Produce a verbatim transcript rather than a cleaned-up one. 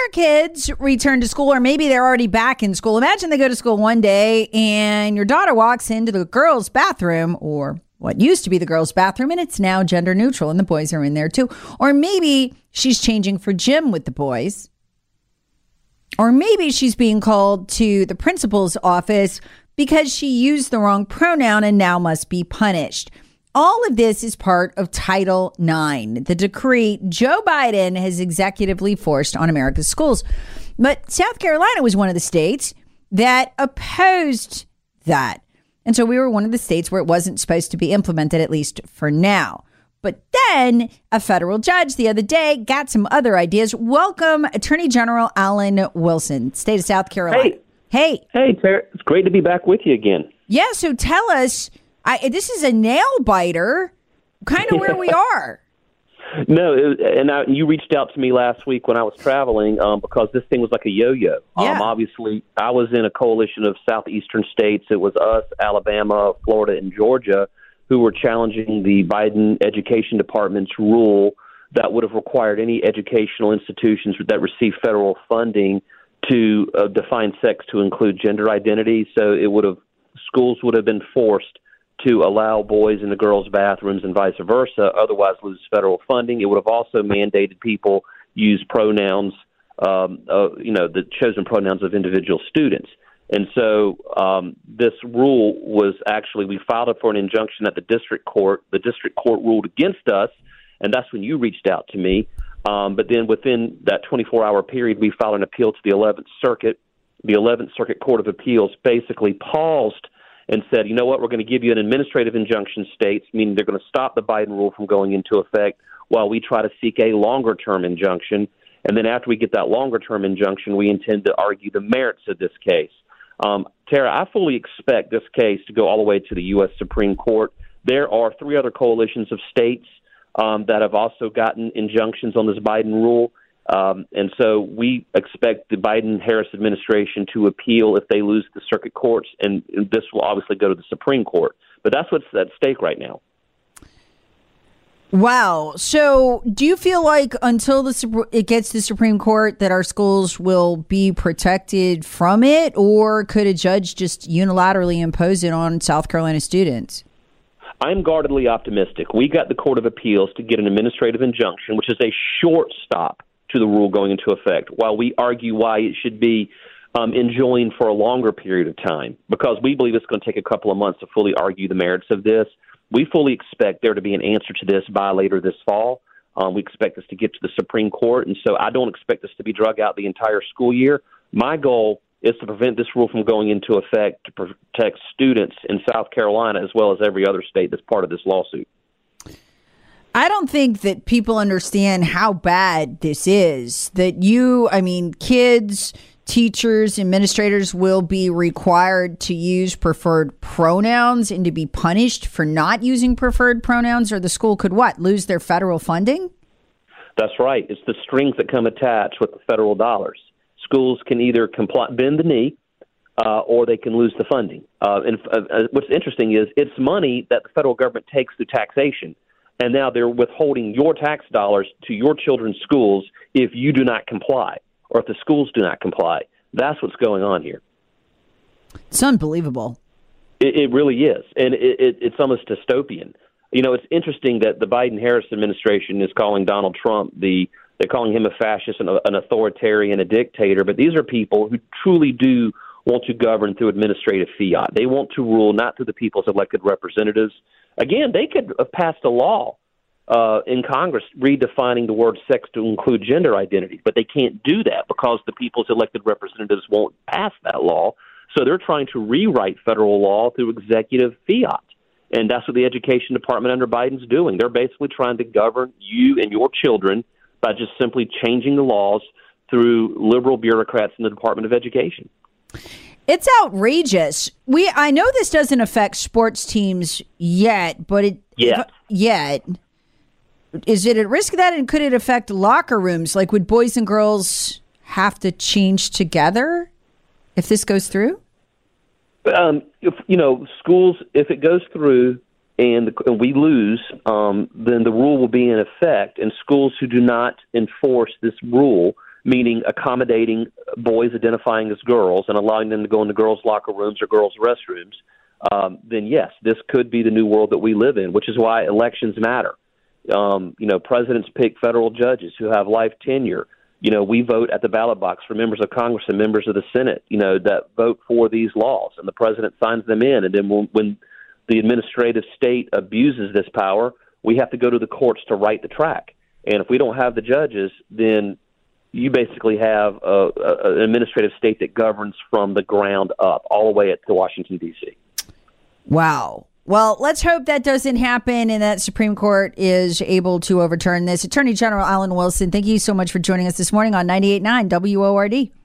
your kids return to school, or maybe they're already back in school. Imagine they go to school one day and your daughter walks into the girls' bathroom, or what used to be the girls' bathroom, and it's now gender neutral and the boys are in there too. Or maybe she's changing for gym with the boys. Or maybe she's being called to the principal's office because she used the wrong pronoun and now must be punished. All of this is part of Title nine, the decree Joe Biden has executively forced on America's schools. But South Carolina was one of the states that opposed that. And so we were one of the states where it wasn't supposed to be implemented, at least for now. But then a federal judge the other day got some other ideas. Welcome, Attorney General Alan Wilson, state of South Carolina. Hey. Hey. Hey, Tara. It's great to be back with you again. Yeah, so tell us, I, this is a nail biter, kind of where we are. No, it, and I, you reached out to me last week when I was traveling um, because this thing was like a yo-yo. Yeah. Um, obviously, I was in a coalition of southeastern states. It was us, Alabama, Florida, and Georgia, who were challenging the Biden Education Department's rule that would have required any educational institutions that receive federal funding to uh, define sex to include gender identity. So it would have schools would have been forced to allow boys in the girls' bathrooms and vice versa, otherwise lose federal funding. It would have also mandated people use pronouns, um, uh, you know, the chosen pronouns of individual students. And so um, this rule was actually, we filed it for an injunction at the district court. The district court ruled against us, and that's when you reached out to me. Um, but then within that twenty-four hour period, we filed an appeal to the eleventh Circuit. The eleventh Circuit Court of Appeals basically paused and said, you know what, we're going to give you an administrative injunction, states, meaning they're going to stop the Biden rule from going into effect while we try to seek a longer-term injunction. And then after we get that longer-term injunction, we intend to argue the merits of this case. Um, Tara, I fully expect this case to go all the way to the U S Supreme Court. There are three other coalitions of states um, that have also gotten injunctions on this Biden rule. Um, and so we expect the Biden-Harris administration to appeal if they lose the circuit courts, and this will obviously go to the Supreme Court. But that's what's at stake right now. Wow. So do you feel like until the it gets to the Supreme Court that our schools will be protected from it, or could a judge just unilaterally impose it on South Carolina students? I'm guardedly optimistic. We got the Court of Appeals to get an administrative injunction, which is a short stop to the rule going into effect, while we argue why it should be um, enjoined for a longer period of time, because we believe it's going to take a couple of months to fully argue the merits of this. We fully expect there to be an answer to this by later this fall. Um, we expect this to get to the Supreme Court, and so I don't expect this to be drug out the entire school year. My goal is to prevent this rule from going into effect to protect students in South Carolina as well as every other state that's part of this lawsuit. I don't think that people understand how bad this is. That you, I mean, kids, teachers, administrators will be required to use preferred pronouns and to be punished for not using preferred pronouns, or the school could what? Lose their federal funding? That's right. It's the strings that come attached with the federal dollars. Schools can either comply, bend the knee, uh, or they can lose the funding. Uh, and uh, what's interesting is it's money that the federal government takes through taxation. And now they're withholding your tax dollars to your children's schools if you do not comply, or if the schools do not comply. That's what's going on here. It's unbelievable. It, it really is. And it, it, it's almost dystopian. You know, it's interesting that the Biden-Harris administration is calling Donald Trump the, they're calling him a fascist, an, an authoritarian, a dictator. But these are people who truly do want to govern through administrative fiat. They want to rule not through the people's elected representatives. Again, they could have passed a law uh, in Congress redefining the word sex to include gender identity, but they can't do that because the people's elected representatives won't pass that law. So they're trying to rewrite federal law through executive fiat. And that's what the Education Department under Biden's doing. They're basically trying to govern you and your children by just simply changing the laws through liberal bureaucrats in the Department of Education. It's outrageous. We I know this doesn't affect sports teams yet, but it yet. yet is it at risk of that, and could it affect locker rooms? Like, would boys and girls have to change together if this goes through? Um, if, you know, schools, if it goes through and, the, and we lose, um, then the rule will be in effect, and schools who do not enforce this rule, meaning accommodating boys identifying as girls and allowing them to go into girls' locker rooms or girls' restrooms, um, then yes, this could be the new world that we live in, which is why elections matter. Um, you know, presidents pick federal judges who have life tenure. You know, we vote at the ballot box for members of Congress and members of the Senate, you know, that vote for these laws, and the president signs them in. And then when, when the administrative state abuses this power, we have to go to the courts to right the track. And if we don't have the judges, then you basically have a, a, an administrative state that governs from the ground up, all the way up to Washington, D C. Wow. Well, let's hope that doesn't happen and that Supreme Court is able to overturn this. Attorney General Alan Wilson, thank you so much for joining us this morning on ninety-eight point nine W O R D.